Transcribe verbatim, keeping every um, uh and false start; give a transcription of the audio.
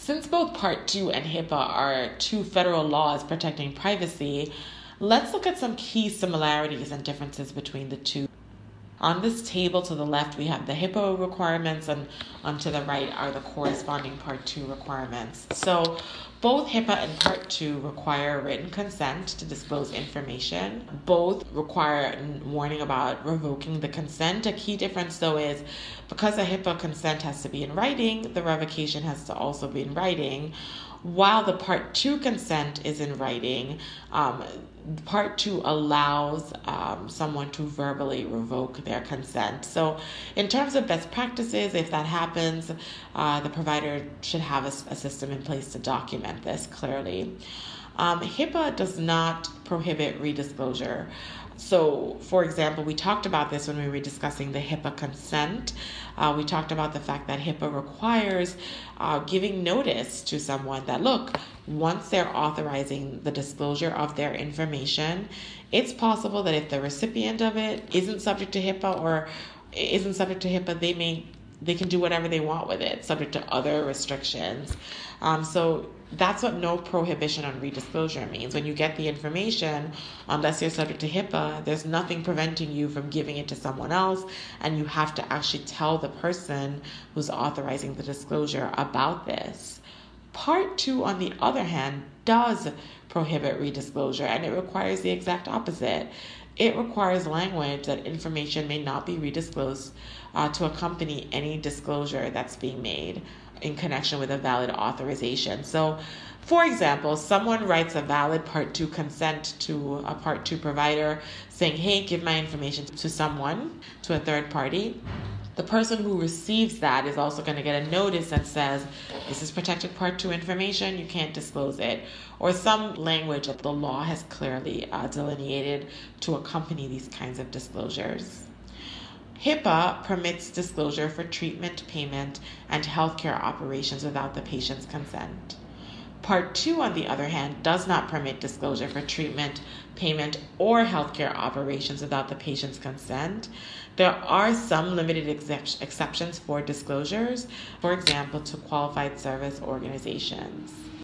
Since both Part two and HIPAA are two federal laws protecting privacy, let's look at some key similarities and differences between the two. On this table to the left, we have the HIPAA requirements, and on to the right are the corresponding Part two requirements. So both HIPAA and Part two require written consent to disclose information. Both require warning about revoking the consent. A key difference, though, is because a HIPAA consent has to be in writing, the revocation has to also be in writing. While the Part two consent is in writing, um, Part two allows um, someone to verbally revoke their consent. So in terms of best practices, if that happens, uh, the provider should have a, a system in place to document this clearly. Um, HIPAA does not prohibit redisclosure. So, for example, we talked about this when we were discussing the HIPAA consent. Uh, we talked about the fact that HIPAA requires uh, giving notice to someone that, look, once they're authorizing the disclosure of their information, it's possible that if the recipient of it isn't subject to HIPAA or isn't subject to HIPAA, they may they can do whatever they want with it, subject to other restrictions. Um, so that's what no prohibition on redisclosure means. When you get the information, unless you're subject to HIPAA, there's nothing preventing you from giving it to someone else, and you have to actually tell the person who's authorizing the disclosure about this. Part two, on the other hand, does prohibit redisclosure, and it requires the exact opposite. It requires language that information may not be redisclosed uh, to accompany any disclosure that's being made in connection with a valid authorization. So, for example, someone writes a valid Part two consent to a Part two provider saying, hey, give my information to someone, to a third party. The person who receives that is also going to get a notice that says, this is protected Part two information, you can't disclose it, or some language that the law has clearly uh, delineated to accompany these kinds of disclosures. HIPAA permits disclosure for treatment, payment, and healthcare operations without the patient's consent. Part two, on the other hand, does not permit disclosure for treatment, payment, or healthcare operations without the patient's consent. There are some limited excep- exceptions for disclosures, for example, to qualified service organizations.